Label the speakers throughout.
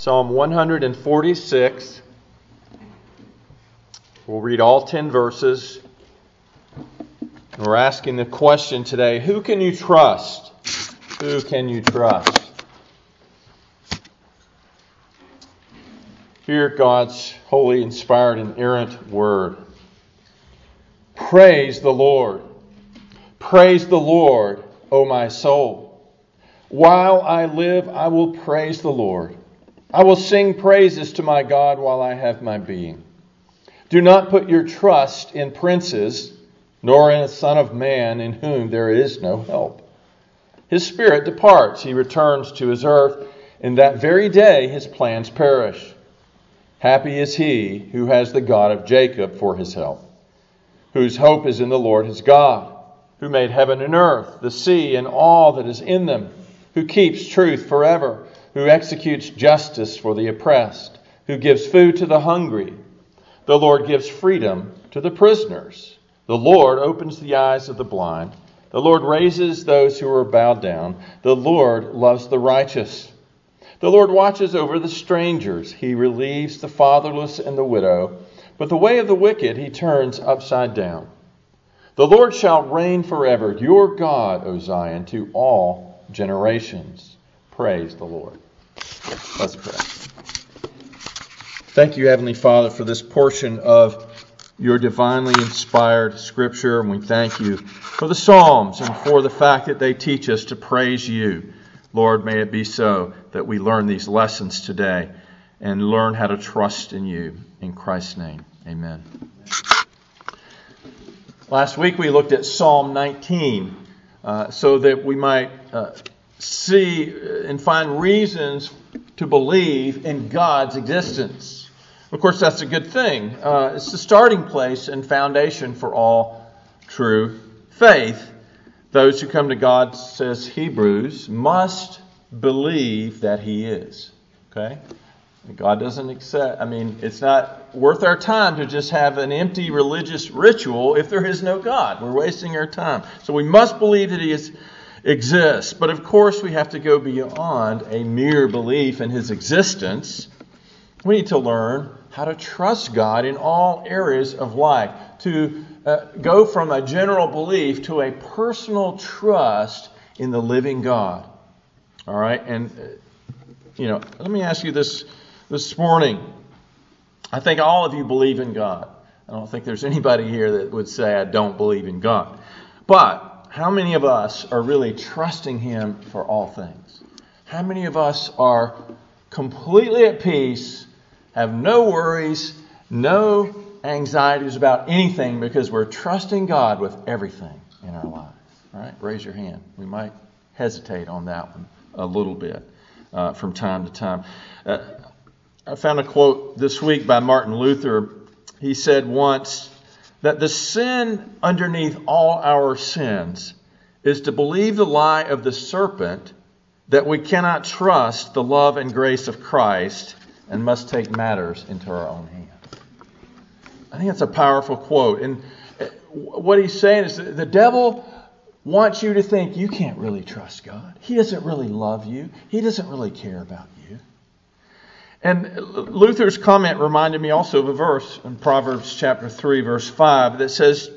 Speaker 1: Psalm 146. We'll read all 10 verses. We're asking the question today, who can you trust? Who can you trust? Hear God's holy, inspired, and inerrant word. Praise the Lord. Praise the Lord, O my soul. While I live, I will praise the Lord. I will sing praises to my God while I have my being. Do not put your trust in princes, nor in a son of man in whom there is no help. His spirit departs, he returns to his earth, and that very day his plans perish. Happy is he who has the God of Jacob for his help, whose hope is in the Lord his God, who made heaven and earth, the sea, and all that is in them, who keeps truth forever, who executes justice for the oppressed, who gives food to the hungry. The Lord gives freedom to the prisoners. The Lord opens the eyes of the blind. The Lord raises those who are bowed down. The Lord loves the righteous. The Lord watches over the strangers. He relieves the fatherless and the widow. But the way of the wicked he turns upside down. The Lord shall reign forever, your God, O Zion, to all generations. Praise the Lord. Let's pray. Thank you, Heavenly Father, for this portion of your divinely inspired Scripture. And we thank you for the Psalms and for the fact that they teach us to praise you. Lord, may it be so that we learn these lessons today and learn how to trust in you. In Christ's name, amen. Last week we looked at Psalm 19 so that we might see and find reasons to believe in God's existence. Of course, that's a good thing. It's the starting place and foundation for all true faith. Those who come to God, says Hebrews, must believe that He is. Okay? God doesn't accept, it's not worth our time to just have an empty religious ritual if there is no God. We're wasting our time. So we must believe that He exists. But of course we have to go beyond a mere belief in His existence. We need to learn how to trust God in all areas of life. To go from a general belief to a personal trust in the living God. All right? And, let me ask you this morning. I think all of you believe in God. I don't think there's anybody here that would say, I don't believe in God. But how many of us are really trusting Him for all things? How many of us are completely at peace, have no worries, no anxieties about anything because we're trusting God with everything in our lives? All right, raise your hand. We might hesitate on that one a little bit from time to time. I found a quote this week by Martin Luther. He said once that the sin underneath all our sins is to believe the lie of the serpent that we cannot trust the love and grace of Christ and must take matters into our own hands. I think that's a powerful quote. And what he's saying is that the devil wants you to think you can't really trust God. He doesn't really love you. He doesn't really care about you. And Luther's comment reminded me also of a verse in Proverbs chapter 3, verse 5 that says,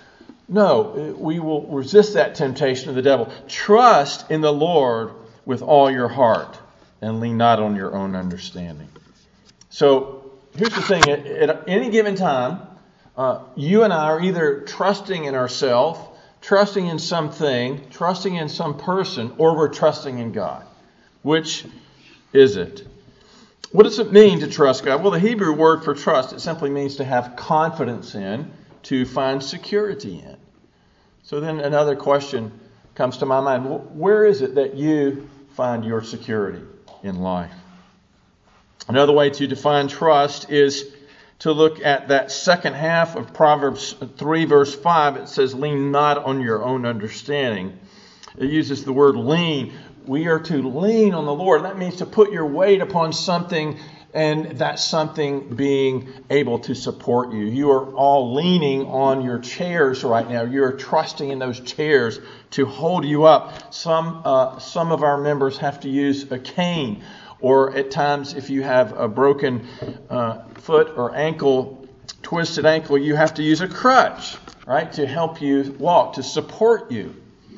Speaker 1: no, we will resist that temptation of the devil. Trust in the Lord with all your heart and lean not on your own understanding. So here's the thing. At any given time, you and I are either trusting in ourselves, trusting in something, trusting in some person, or we're trusting in God. Which is it? What does it mean to trust God? Well, the Hebrew word for trust, it simply means to have confidence in, to find security in. So then another question comes to my mind. Where is it that you find your security in life? Another way to define trust is to look at that second half of Proverbs 3, verse 5. It says, lean not on your own understanding. It uses the word lean. We are to lean on the Lord. That means to put your weight upon something, and that something being able to support you. You are all leaning on your chairs right now. You are trusting in those chairs to hold you up. Some of our members have to use a cane Or at times, if you have a broken foot or ankle, twisted ankle, you have to use a crutch, right, to help you walk, to support you.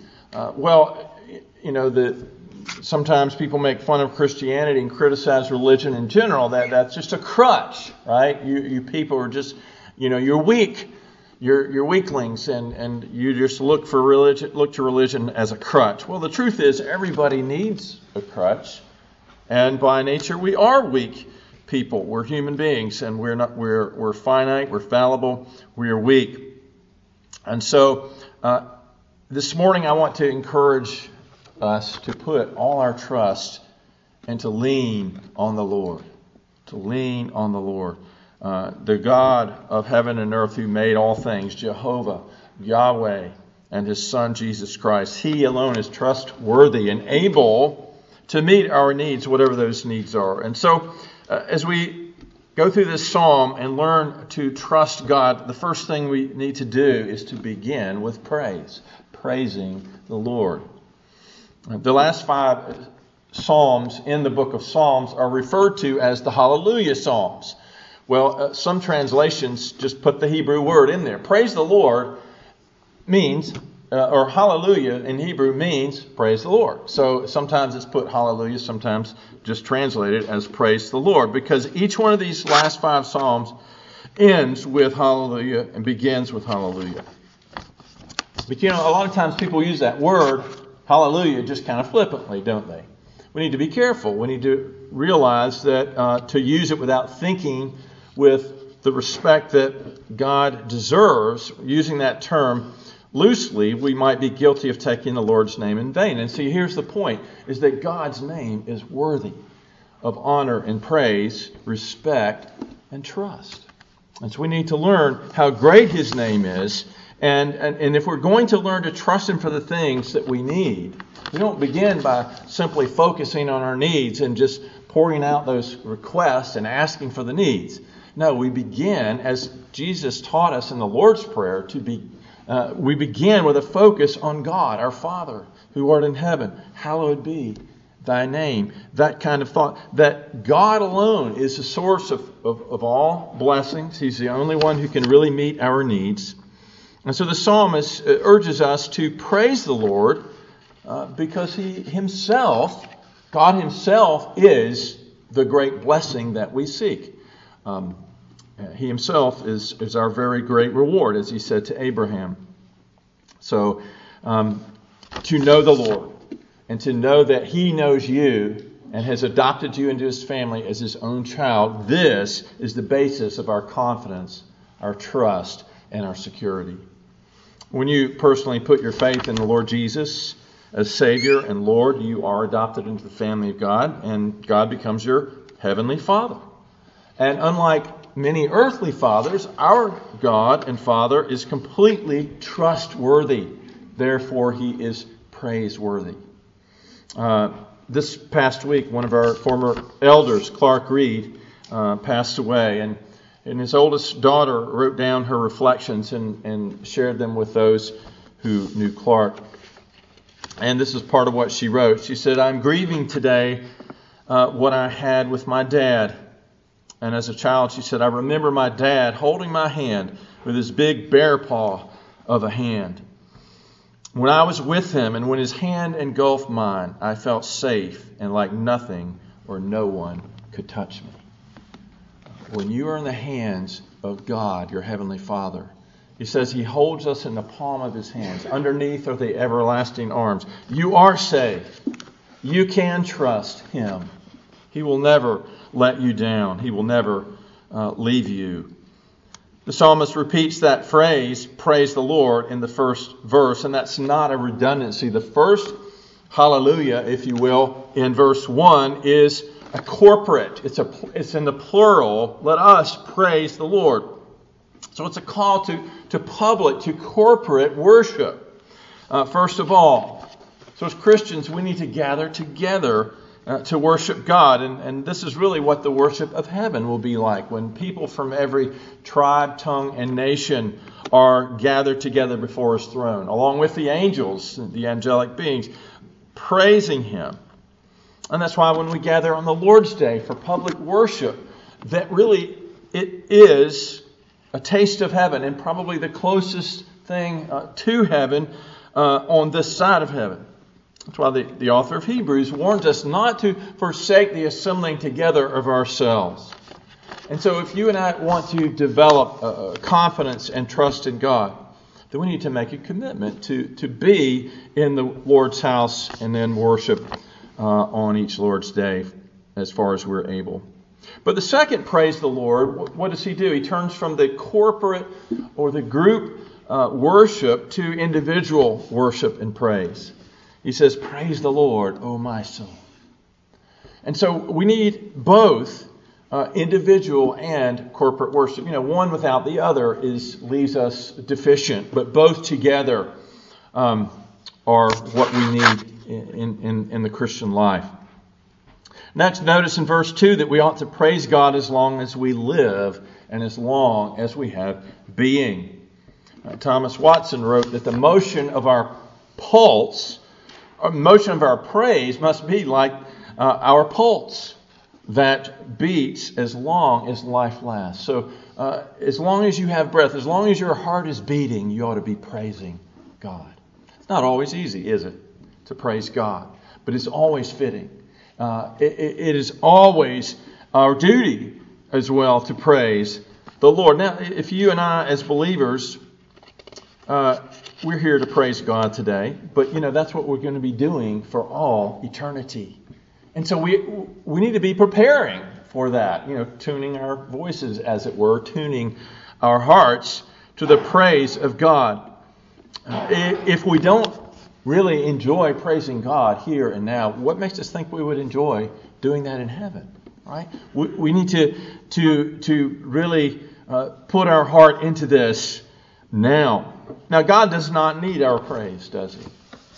Speaker 1: Sometimes people make fun of Christianity and criticize religion in general. That's just a crutch, right? You people are just, you're weak. You're weaklings, and you just look to religion as a crutch. Well, the truth is, everybody needs a crutch, and by nature, we are weak people. We're human beings, and we're finite. We're fallible. We are weak, and so this morning, I want to encourage us to put all our trust and to lean on the Lord. To lean on the Lord. The God of heaven and earth who made all things, Jehovah, Yahweh, and His Son, Jesus Christ. He alone is trustworthy and able to meet our needs, whatever those needs are. And so, as we go through this psalm and learn to trust God, the first thing we need to do is to begin with praise. Praising the Lord. The last 5 psalms in the book of Psalms are referred to as the Hallelujah Psalms. Well, some translations just put the Hebrew word in there. Praise the Lord means, or hallelujah in Hebrew means praise the Lord. So sometimes it's put hallelujah, sometimes just translated as praise the Lord. Because each one of these last 5 psalms ends with hallelujah and begins with hallelujah. But a lot of times people use that word, hallelujah, just kind of flippantly, don't they? We need to be careful. We need to realize that to use it without thinking with the respect that God deserves, using that term loosely, we might be guilty of taking the Lord's name in vain. And see, here's the point, is that God's name is worthy of honor and praise, respect, and trust. And so we need to learn how great His name is. And if we're going to learn to trust Him for the things that we need, we don't begin by simply focusing on our needs and just pouring out those requests and asking for the needs. No, we begin, as Jesus taught us in the Lord's Prayer, we begin with a focus on God, our Father, who art in heaven. Hallowed be Thy name. That kind of thought, that God alone is the source of all blessings. He's the only one who can really meet our needs. And so the psalmist urges us to praise the Lord because God Himself is the great blessing that we seek. He Himself is our very great reward, as He said to Abraham. So to know the Lord and to know that He knows you and has adopted you into His family as His own child, this is the basis of our confidence, our trust, and our security. When you personally put your faith in the Lord Jesus as Savior and Lord, you are adopted into the family of God, and God becomes your heavenly Father. And unlike many earthly fathers, our God and Father is completely trustworthy. Therefore, He is praiseworthy. This past week, one of our former elders, Clark Reed, passed away, and his oldest daughter wrote down her reflections and shared them with those who knew Clark. And this is part of what she wrote. She said, "I'm grieving today what I had with my dad. And as a child," she said, "I remember my dad holding my hand with his big bear paw of a hand. When I was with him and when his hand engulfed mine, I felt safe and like nothing or no one could touch me." When you are in the hands of God, your Heavenly Father, He says He holds us in the palm of His hands. Underneath are the everlasting arms. You are safe. You can trust Him. He will never let you down. He will never leave you. The psalmist repeats that phrase, praise the Lord, in the first verse, and that's not a redundancy. The first hallelujah, if you will, in verse 1 is a corporate. It's in the plural. Let us praise the Lord. So it's a call to public, to corporate worship. First of all, so as Christians, we need to gather together to worship God. And this is really what the worship of heaven will be like, when people from every tribe, tongue, and nation are gathered together before His throne, along with the angels, the angelic beings, praising Him. And that's why when we gather on the Lord's Day for public worship, that really it is a taste of heaven, and probably the closest thing to heaven on this side of heaven. That's why the author of Hebrews warns us not to forsake the assembling together of ourselves. And so if you and I want to develop confidence and trust in God, then we need to make a commitment to be in the Lord's house and then worship on each Lord's Day as far as we're able. But the second praise the Lord, what does he do? He turns from the corporate or the group worship to individual worship and praise. He says, praise the Lord, O my soul. And so we need both individual and corporate worship. One without the other leaves us deficient, but both together are what we need in the Christian life. Next, notice in verse 2 that we ought to praise God as long as we live and as long as we have being. Thomas Watson wrote that the motion of our pulse, or motion of our praise, must be like our pulse that beats as long as life lasts. So as long as you have breath, as long as your heart is beating, you ought to be praising God. It's not always easy, is it, to praise God? But it's always fitting. It is always our duty as well to praise the Lord. Now, if you and I as believers, we're here to praise God today, but that's what we're going to be doing for all eternity. And so we need to be preparing for that, tuning our voices, as it were, tuning our hearts to the praise of God. If we don't really enjoy praising God here and now, what makes us think we would enjoy doing that in heaven? Right? We need to really put our heart into this now. Now, God does not need our praise, does He?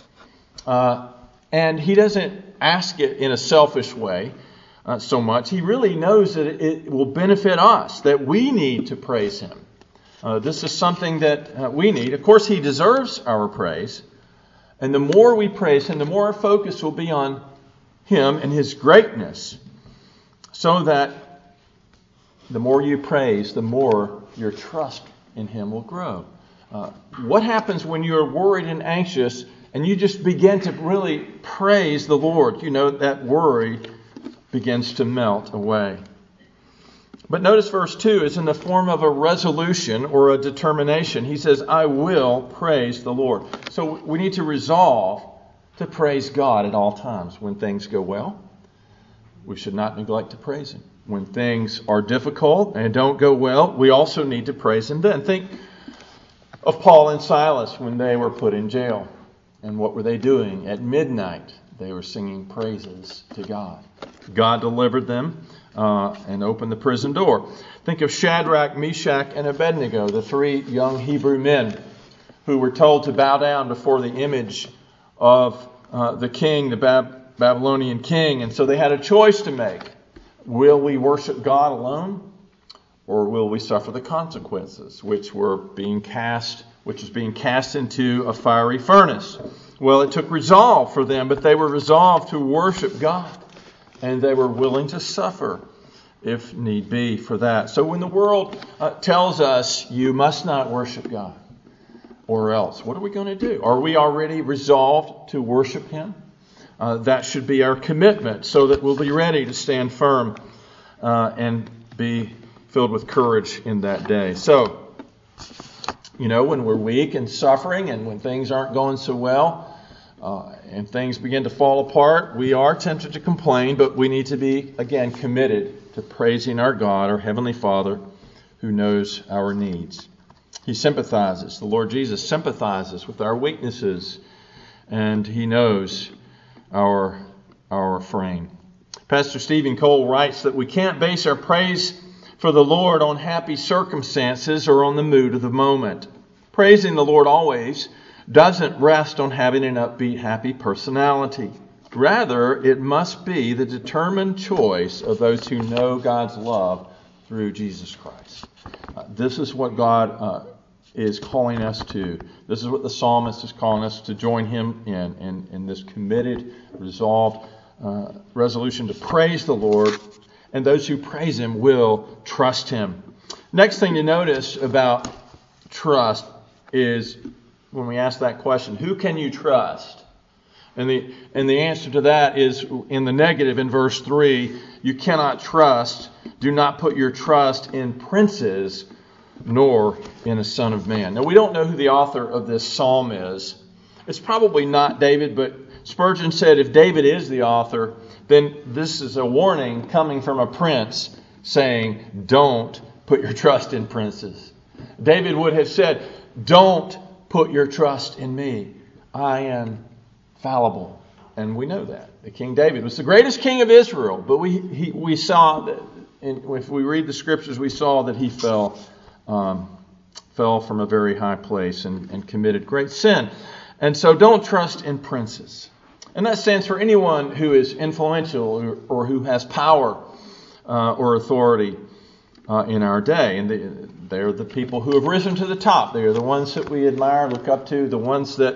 Speaker 1: And He doesn't ask it in a selfish way so much. He really knows that it will benefit us, that we need to praise Him. This is something that we need. Of course, He deserves our praise. And the more we praise Him, the more our focus will be on Him and His greatness. So that the more you praise, the more your trust in Him will grow. What happens when you're worried and anxious and you just begin to really praise the Lord? That worry begins to melt away. But notice verse 2 is in the form of a resolution or a determination. He says, I will praise the Lord. So we need to resolve to praise God at all times. When things go well, we should not neglect to praise Him. When things are difficult and don't go well, we also need to praise Him then. Think of Paul and Silas when they were put in jail. And what were they doing? At midnight, they were singing praises to God. God delivered them and opened the prison door. Think of Shadrach, Meshach, and Abednego, the three young Hebrew men who were told to bow down before the image of the king, the Babylonian king. And so they had a choice to make. Will we worship God alone, or will we suffer the consequences, which was being cast into a fiery furnace? Well, it took resolve for them, but they were resolved to worship God, and they were willing to suffer if need be for that. So when the world tells us you must not worship God, or else, what are we going to do? Are we already resolved to worship Him? That should be our commitment, so that we'll be ready to stand firm and be filled with courage in that day. So, when we're weak and suffering and when things aren't going so well and things begin to fall apart, we are tempted to complain, but we need to be, again, committed to praising our God, our Heavenly Father, who knows our needs. He sympathizes. The Lord Jesus sympathizes with our weaknesses, and He knows our frame. Pastor Stephen Cole writes that we can't base our praise for the Lord on happy circumstances or on the mood of the moment. Praising the Lord always doesn't rest on having an upbeat, happy personality. Rather, it must be the determined choice of those who know God's love through Jesus Christ. This is what God is calling us to. This is what the psalmist is calling us to join him in this committed, resolved resolution to praise the Lord, and those who praise Him will trust Him. Next thing to notice about trust is when we ask that question, who can you trust? And the answer to that is in the negative in verse 3, you cannot trust, do not put your trust in princes, nor in a son of man. Now, we don't know who the author of this psalm is. It's probably not David, but Spurgeon said if David is the author, then this is a warning coming from a prince saying, don't put your trust in princes. David would have said, don't put your trust in me. I am fallible. And we know that. The King David was the greatest king of Israel. But we saw that, if we read the scriptures, we saw that he fell from a very high place and committed great sin. And so don't trust in princes. And that stands for anyone who is influential or who has power or authority in our day. And they're the people who have risen to the top. They are the ones that we admire, look up to, the ones that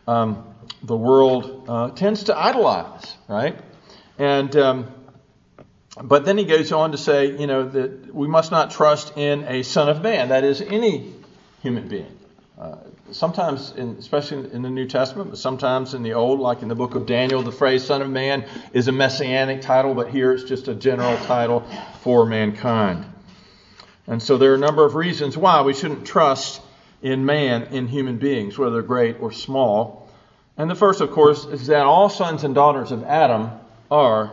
Speaker 1: the world tends to idolize, right? And but then he goes on to say, that we must not trust in a son of man. That is, any human being. Sometimes, especially in the New Testament, but sometimes in the Old, like in the book of Daniel, the phrase son of man is a messianic title, but here it's just a general title for mankind. And so there are a number of reasons why we shouldn't trust in man, in human beings, whether they're great or small. And the first, of course, is that all sons and daughters of Adam are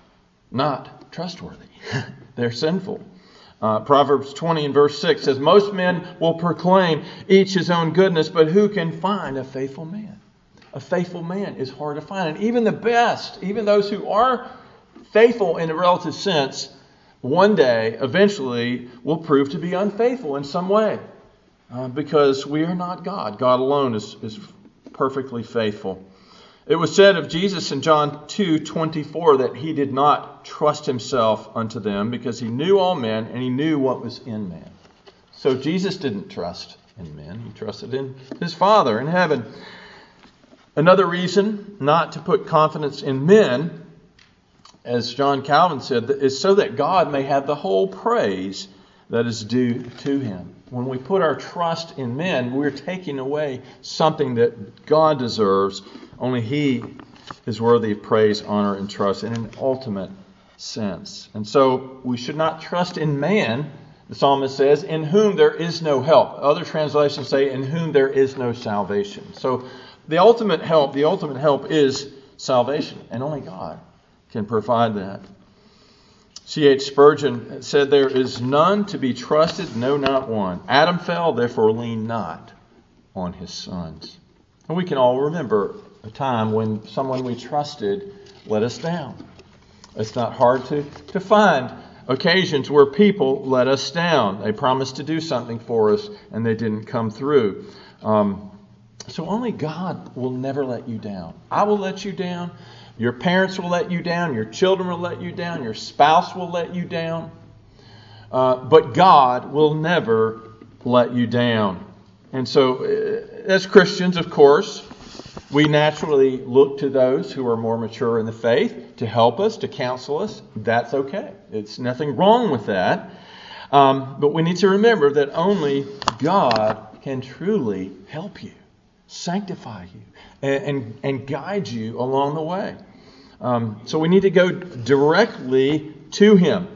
Speaker 1: not trustworthy. They're sinful. Proverbs 20 and verse 6 says, most men will proclaim each his own goodness, but who can find a faithful man? A faithful man is hard to find. And even the best, even those who are faithful in a relative sense, one day, eventually, will prove to be unfaithful in some way. Because we are not God. God alone is perfectly faithful. It was said of Jesus in John 2:24 that he did not trust himself unto them because he knew all men and he knew what was in man. So Jesus didn't trust in men. He trusted in his Father in heaven. Another reason not to put confidence in men, as John Calvin said, is so that God may have the whole praise that is due to Him. When we put our trust in men, we're taking away something that God deserves. Only He is worthy of praise, honor, and trust in an ultimate sense. And so we should not trust in man, the psalmist says, in whom there is no help. Other translations say, in whom there is no salvation. So the ultimate help is salvation, and only God can provide that. C.H. Spurgeon said, there is none to be trusted, no, not one. Adam fell, therefore lean not on his sons. And we can all remember a time when someone we trusted let us down. It's not hard to find occasions where people let us down. They promised to do something for us and they didn't come through. So only God will never let you down. I will let you down. Your parents will let you down. Your children will let you down. Your spouse will let you down. But God will never let you down. And so, as Christians, of course, we naturally look to those who are more mature in the faith to help us, to counsel us. That's okay. It's nothing wrong with that. But we need to remember that only God can truly help you, sanctify you, and guide you along the way. So we need to go directly to Him.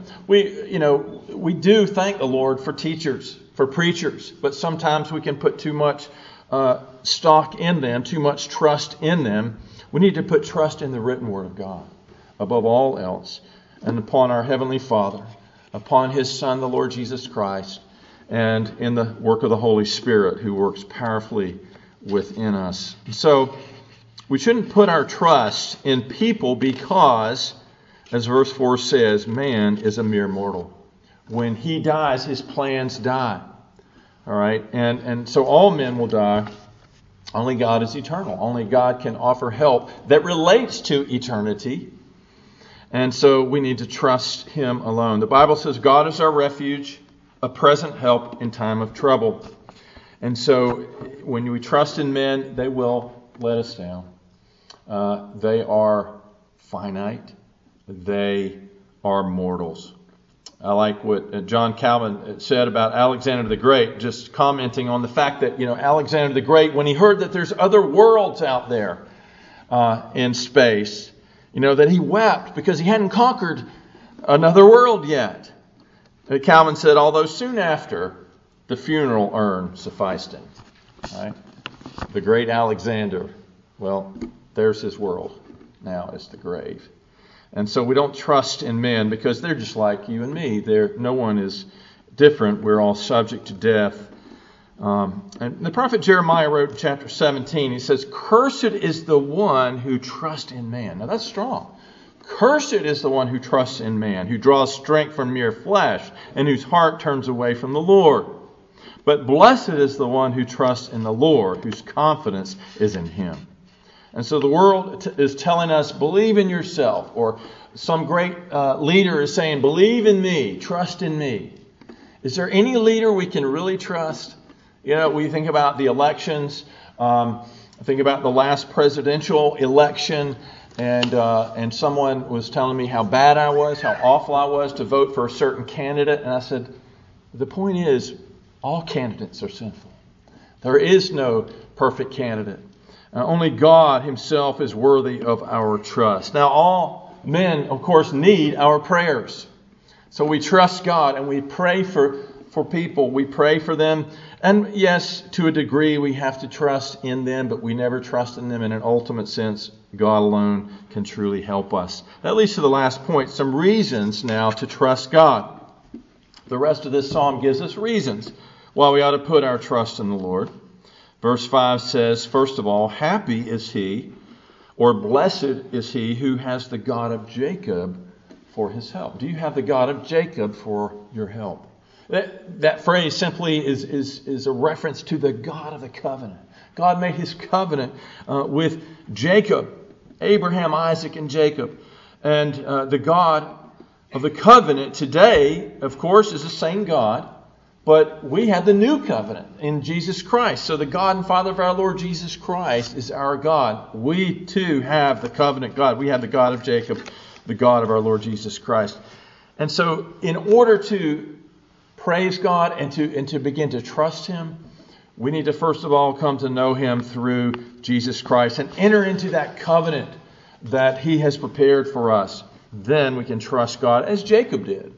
Speaker 1: We do thank the Lord for teachers, for preachers, but sometimes we can put too much stock in them, too much trust in them. We need to put trust in the written Word of God above all else, and upon our Heavenly Father, upon His Son, the Lord Jesus Christ, and in the work of the Holy Spirit who works powerfully within us. So we shouldn't put our trust in people because, as verse 4 says, man is a mere mortal. When he dies, his plans die. All right? And so all men will die. Only God is eternal. Only God can offer help that relates to eternity. And so we need to trust Him alone. The Bible says God is our refuge, a present help in time of trouble. And so when we trust in men, they will let us down. They are finite. They are mortals. I like what John Calvin said about Alexander the Great, just commenting on the fact that, Alexander the Great, when he heard that there's other worlds out there in space, that he wept because he hadn't conquered another world yet. Calvin said, although soon after, the funeral urn sufficed him. Right? The great Alexander, well, there's his world. Now it's the grave. And so we don't trust in men because they're just like you and me. No one is different. We're all subject to death. And the prophet Jeremiah wrote in chapter 17, he says, "Cursed is the one who trusts in man." Now that's strong. Cursed is the one who trusts in man, who draws strength from mere flesh, and whose heart turns away from the Lord. But blessed is the one who trusts in the Lord, whose confidence is in Him. And so the world is telling us, believe in yourself. Or some great leader is saying, believe in me, trust in me. Is there any leader we can really trust? We think about the elections. Think about the last presidential election. And someone was telling me how bad I was, how awful I was to vote for a certain candidate. And I said, the point is, all candidates are sinful. There is no perfect candidate. Only God Himself is worthy of our trust. Now, all men, of course, need our prayers. So we trust God and we pray for people. We pray for them. And yes, to a degree, we have to trust in them, but we never trust in them in an ultimate sense. God alone can truly help us. That leads to the last point, some reasons now to trust God. The rest of this psalm gives us reasons why we ought to put our trust in the Lord. Verse 5 says, first of all, happy is he, or blessed is he who has the God of Jacob for his help. Do you have the God of Jacob for your help? That phrase simply is a reference to the God of the covenant. God made His covenant with Jacob, Abraham, Isaac, and Jacob. And the God of the covenant today, of course, is the same God. But we have the new covenant in Jesus Christ. So the God and Father of our Lord Jesus Christ is our God. We too have the covenant God. We have the God of Jacob, the God of our Lord Jesus Christ. And so in order to praise God and to begin to trust Him, we need to first of all come to know Him through Jesus Christ and enter into that covenant that He has prepared for us. Then we can trust God as Jacob did.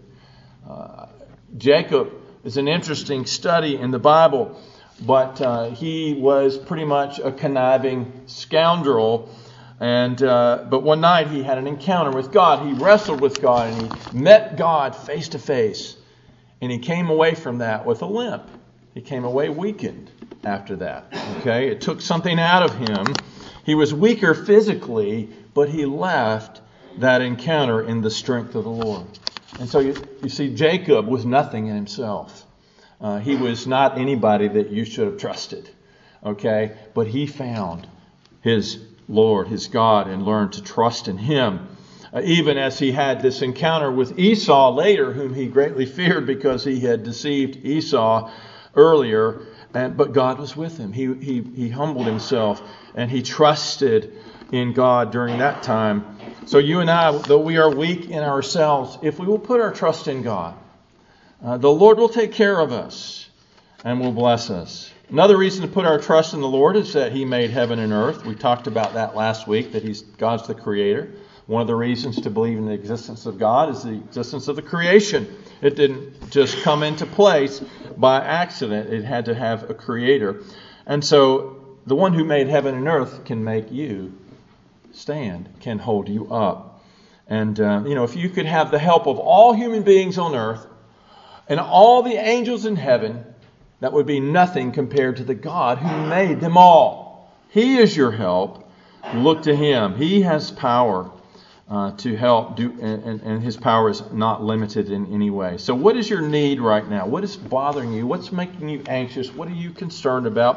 Speaker 1: Jacob is an interesting study in the Bible, but he was pretty much a conniving scoundrel. But one night he had an encounter with God. He wrestled with God and he met God face to face. And he came away from that with a limp. He came away weakened after that. Okay, it took something out of him. He was weaker physically, but he left that encounter in the strength of the Lord. And so you see, Jacob was nothing in himself. He was not anybody that you should have trusted. Okay, but he found his Lord, his God, and learned to trust in Him. Even as he had this encounter with Esau later, whom he greatly feared because he had deceived Esau earlier. But God was with him. He humbled himself and he trusted in God during that time. So you and I, though we are weak in ourselves, if we will put our trust in God, the Lord will take care of us and will bless us. Another reason to put our trust in the Lord is that He made heaven and earth. We talked about that last week, that God's the Creator. One of the reasons to believe in the existence of God is the existence of the creation. It didn't just come into place by accident. It had to have a Creator. And so the one who made heaven and earth can make you stand, can hold you up. And, if you could have the help of all human beings on earth and all the angels in heaven, that would be nothing compared to the God who made them all. He is your help. Look to Him. He has power to help do, and His power is not limited in any way. So what is your need right now? What is bothering you? What's making you anxious? What are you concerned about?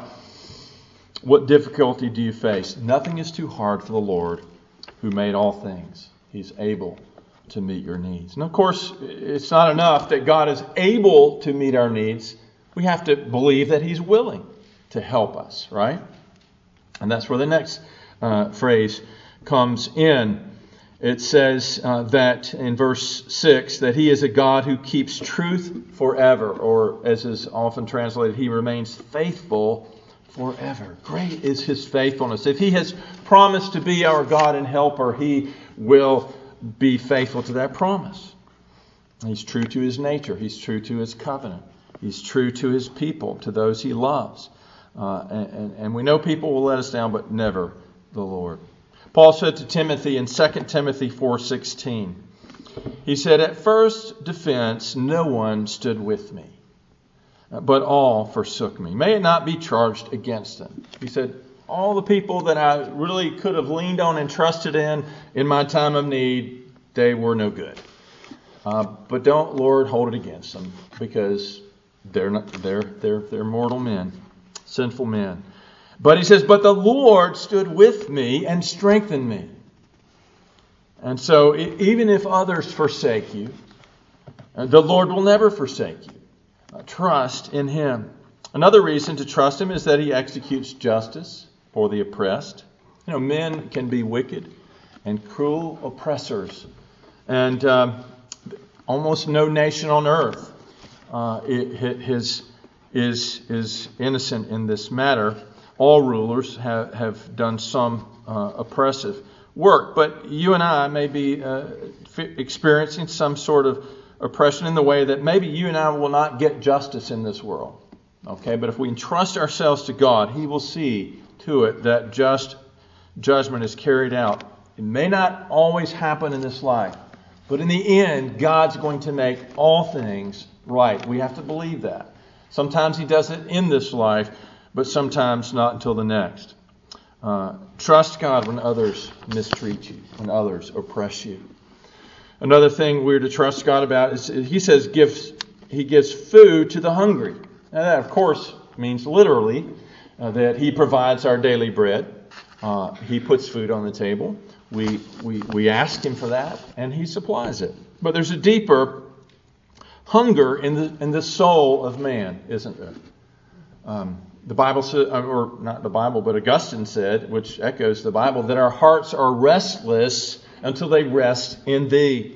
Speaker 1: What difficulty do you face? Nothing is too hard for the Lord who made all things. He's able to meet your needs. And of course, it's not enough that God is able to meet our needs. We have to believe that He's willing to help us, right? And that's where the next phrase comes in. It says that in verse 6 that He is a God who keeps truth forever, or as is often translated, He remains faithful forever. Great is His faithfulness. If He has promised to be our God and helper, He will be faithful to that promise. He's true to His nature. He's true to His covenant. He's true to His people, to those He loves. And we know people will let us down, but never the Lord. Paul said to Timothy in 2 Timothy 4:16, he said, "At first defense no one stood with me, but all forsook me. May it not be charged against them." He said, all the people that I really could have leaned on and trusted in my time of need, they were no good. But don't, Lord, hold it against them, because they're mortal men, sinful men. But he says, "But the Lord stood with me and strengthened me." And so even if others forsake you, the Lord will never forsake you. Trust in Him. Another reason to trust Him is that He executes justice for the oppressed. Men can be wicked and cruel oppressors. And almost no nation on earth is innocent in this matter. All rulers have done some oppressive work, but you and I may be experiencing some sort of oppression in the way that maybe you and I will not get justice in this world. Okay, but if we entrust ourselves to God, He will see to it that just judgment is carried out. It may not always happen in this life, but in the end, God's going to make all things right. We have to believe that. Sometimes He does it in this life, but sometimes not until the next. Trust God when others mistreat you, when others oppress you. Another thing we're to trust God about is He says He gives food to the hungry. Now that, of course, means literally that He provides our daily bread. He puts food on the table. We ask Him for that, and He supplies it. But there's a deeper hunger in the soul of man, isn't there? The Bible said, or not the Bible, but Augustine said, which echoes the Bible, that our hearts are restless until they rest in Thee.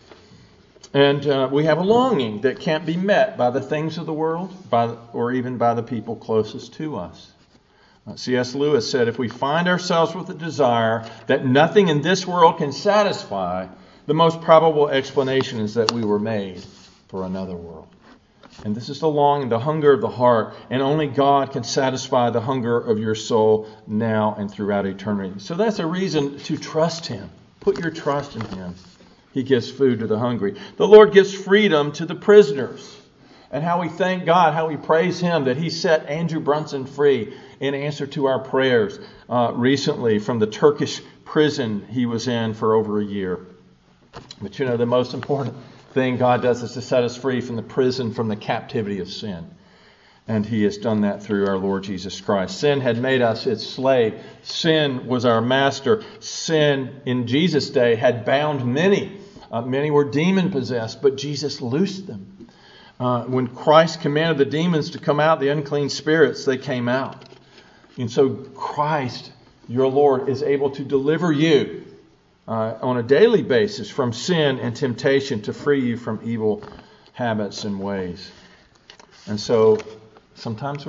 Speaker 1: And we have a longing that can't be met by the things of the world, or even by the people closest to us. C.S. Lewis said, if we find ourselves with a desire that nothing in this world can satisfy, the most probable explanation is that we were made for another world. And this is the longing, the hunger of the heart, and only God can satisfy the hunger of your soul now and throughout eternity. So that's a reason to trust Him. Put your trust in Him. He gives food to the hungry. The Lord gives freedom to the prisoners. And how we thank God, how we praise Him that He set Andrew Brunson free in answer to our prayers recently from the Turkish prison he was in for over a year. But the most important thing God does is to set us free from the prison, from the captivity of sin. And He has done that through our Lord Jesus Christ. Sin had made us its slave. Sin was our master. Sin in Jesus' day had bound many. Many were demon-possessed, but Jesus loosed them. When Christ commanded the demons to come out, the unclean spirits, they came out. And so Christ, your Lord, is able to deliver you on a daily basis from sin and temptation to free you from evil habits and ways. And so sometimes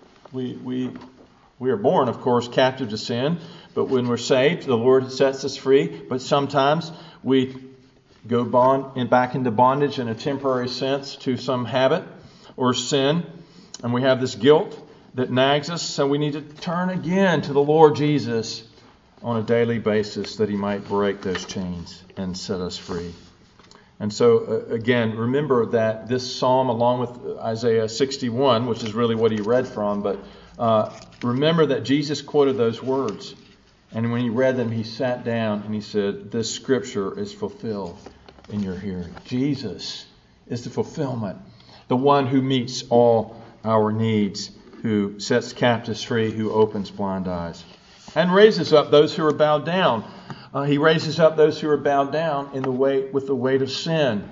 Speaker 1: we are born, of course, captive to sin, but when we're saved, the Lord sets us free. But sometimes we go back into bondage in a temporary sense to some habit or sin, and we have this guilt that nags us, so we need to turn again to the Lord Jesus on a daily basis that He might break those chains and set us free. And so, again, remember that this psalm, along with Isaiah 61, which is really what he read from, but remember that Jesus quoted those words. And when He read them, He sat down and He said, this scripture is fulfilled in your hearing. Jesus is the fulfillment, the one who meets all our needs, who sets captives free, who opens blind eyes, and raises up those who are bowed down. He raises up those who are bowed down with the weight of sin.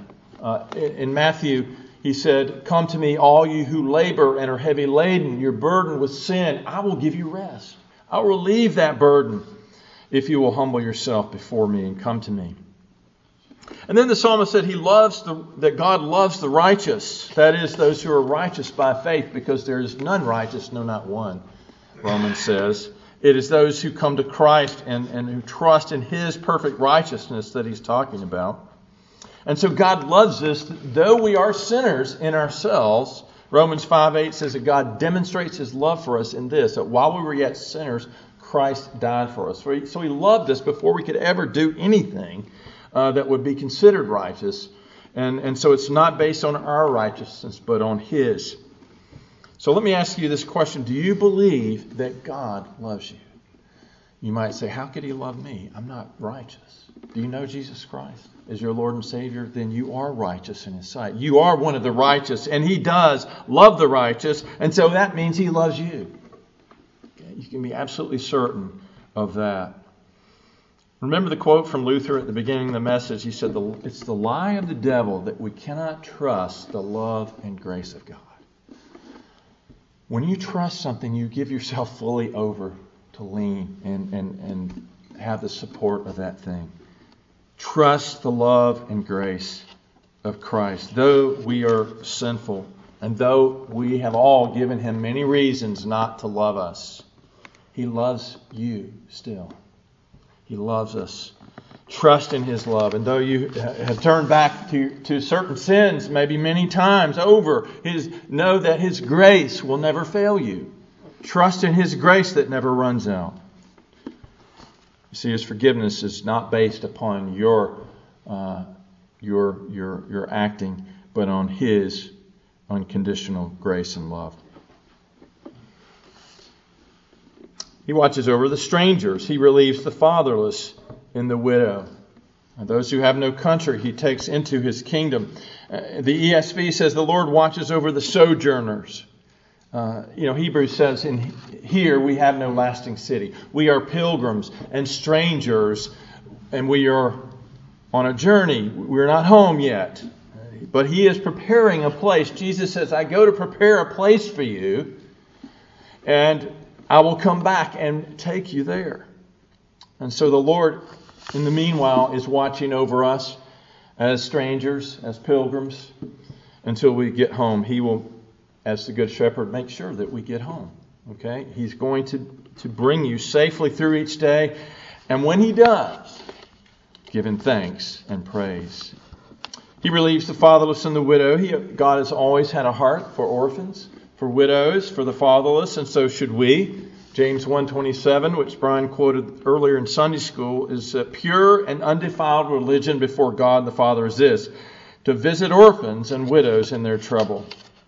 Speaker 1: In Matthew, He said, come to me, all you who labor and are heavy laden, you're burdened with sin. I will give you rest. I'll relieve that burden. if you will humble yourself before me and come to me. And then the psalmist said that God loves the righteous. That is, those who are righteous by faith, because there is none righteous, no, not one, Romans says. It is those who come to Christ and who trust in His perfect righteousness that He's talking about. And so God loves us, though we are sinners in ourselves. Romans 5:8 says that God demonstrates His love for us in this, that while we were yet sinners, Christ died for us. So He loved us before we could ever do anything that would be considered righteous. And so it's not based on our righteousness, but on His. So let me ask you this question. Do you believe that God loves you? You might say, how could He love me? I'm not righteous. Do you know Jesus Christ as your Lord and Savior? Then you are righteous in His sight. You are one of the righteous, and He does love the righteous, and so that means He loves you. Okay? You can be absolutely certain of that. Remember the quote from Luther at the beginning of the message. He said, it's the lie of the devil that we cannot trust the love and grace of God. When you trust something, you give yourself fully over to lean and have the support of that thing. Trust the love and grace of Christ. Though we are sinful, and though we have all given Him many reasons not to love us, He loves you still. He loves us. Trust in His love. And though you have turned back to certain sins maybe many times over, know that His grace will never fail you. Trust in His grace that never runs out. You see, His forgiveness is not based upon your acting, but on His unconditional grace and love. He watches over the strangers. He relieves the fatherless and the widow. And those who have no country, He takes into His kingdom. The ESV says the Lord watches over the sojourners. Hebrews says in here we have no lasting city. We are pilgrims and strangers, and we are on a journey. We're not home yet. But He is preparing a place. Jesus says, I go to prepare a place for you, and I will come back and take you there. And so the Lord, in the meanwhile, is watching over us as strangers, as pilgrims, until we get home. He will, as the Good Shepherd, make sure that we get home. Okay? He's going to bring you safely through each day. And when He does, give Him thanks and praise. He relieves the fatherless and the widow. God has always had a heart for orphans, for widows, for the fatherless, and so should we. James 1:27, which Brian quoted earlier in Sunday school, is pure and undefiled religion before God the Father is this, to visit orphans and widows in their trouble.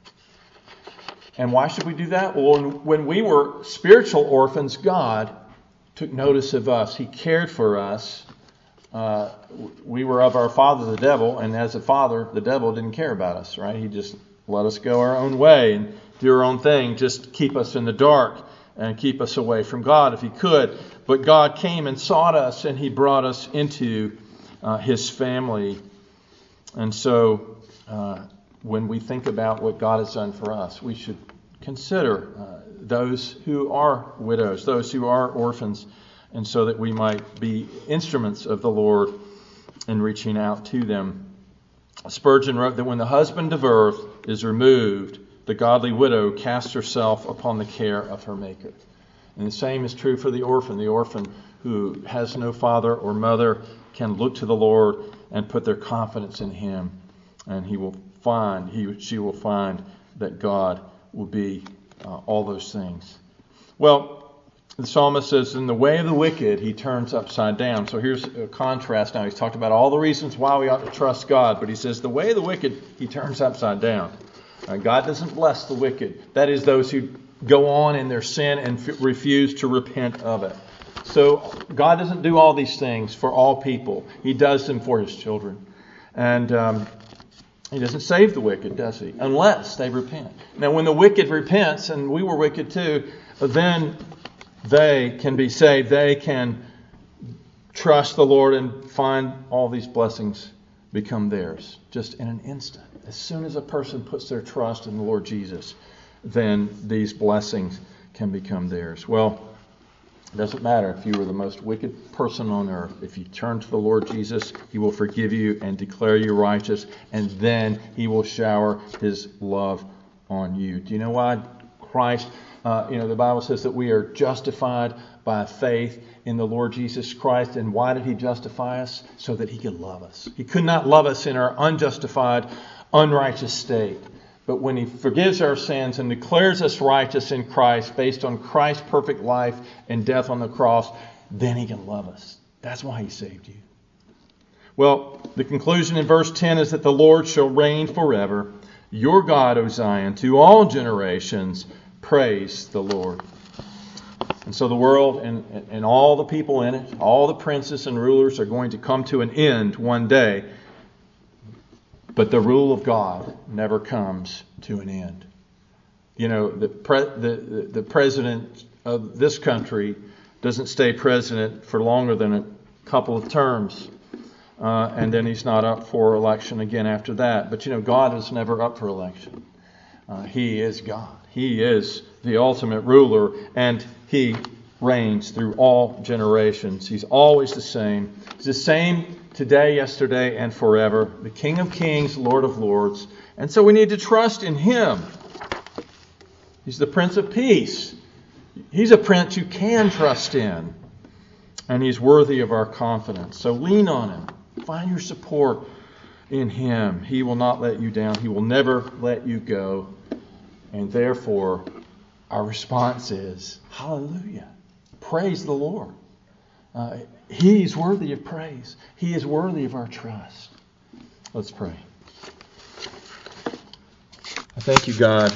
Speaker 1: And why should we do that? Well, when we were spiritual orphans, God took notice of us. He cared for us. We were of our father, the devil, and as a father, the devil didn't care about us, right? He just let us go our own way and do our own thing, just keep us in the dark and keep us away from God if He could. But God came and sought us, and He brought us into His family. And so when we think about what God has done for us, we should consider those who are widows, those who are orphans, and so that we might be instruments of the Lord in reaching out to them. Spurgeon wrote that when the husband of earth is removed, the godly widow casts herself upon the care of her Maker. And the same is true for the orphan. The orphan who has no father or mother can look to the Lord and put their confidence in Him. And she will find that God will be all those things. Well, the psalmist says, in the way of the wicked, he turns upside down. So here's a contrast now. He's talked about all the reasons why we ought to trust God. But he says, the way of the wicked, he turns upside down. God doesn't bless the wicked. That is, those who go on in their sin and refuse to repent of it. So God doesn't do all these things for all people. He does them for His children. And He doesn't save the wicked, does He? Unless they repent. Now, when the wicked repents, and we were wicked too, then they can be saved. They can trust the Lord and find all these blessings become theirs just in an instant. As soon as a person puts their trust in the Lord Jesus, then these blessings can become theirs. Well, It doesn't matter if you were the most wicked person on earth. If you turn to the Lord Jesus, He will forgive you and declare you righteous, and then He will shower His love on you. Do you know why Christ, the Bible says that we are justified by faith in the Lord Jesus Christ. And why did He justify us? So that He could love us. He could not love us in our unjustified, unrighteous state. But when He forgives our sins and declares us righteous in Christ based on Christ's perfect life and death on the cross, then He can love us. That's why He saved you. Well, the conclusion in verse 10 is that the Lord shall reign forever. Your God, O Zion, to all generations, praise the Lord. And so the world and all the people in it, all the princes and rulers are going to come to an end one day. But the rule of God never comes to an end. You know, the president of this country doesn't stay president for longer than a couple of terms. And then he's not up for election again after that. But you know, God is never up for election. He is God. He is the ultimate ruler, and He reigns through all generations. He's always the same. He's the same today, yesterday, and forever. The King of Kings, Lord of Lords. And so we need to trust in Him. He's the Prince of Peace. He's a prince you can trust in. And He's worthy of our confidence. So lean on Him. Find your support in Him. He will not let you down. He will never let you go. And therefore, our response is, hallelujah. Praise the Lord. He's worthy of praise. He is worthy of our trust. Let's pray. I thank you, God,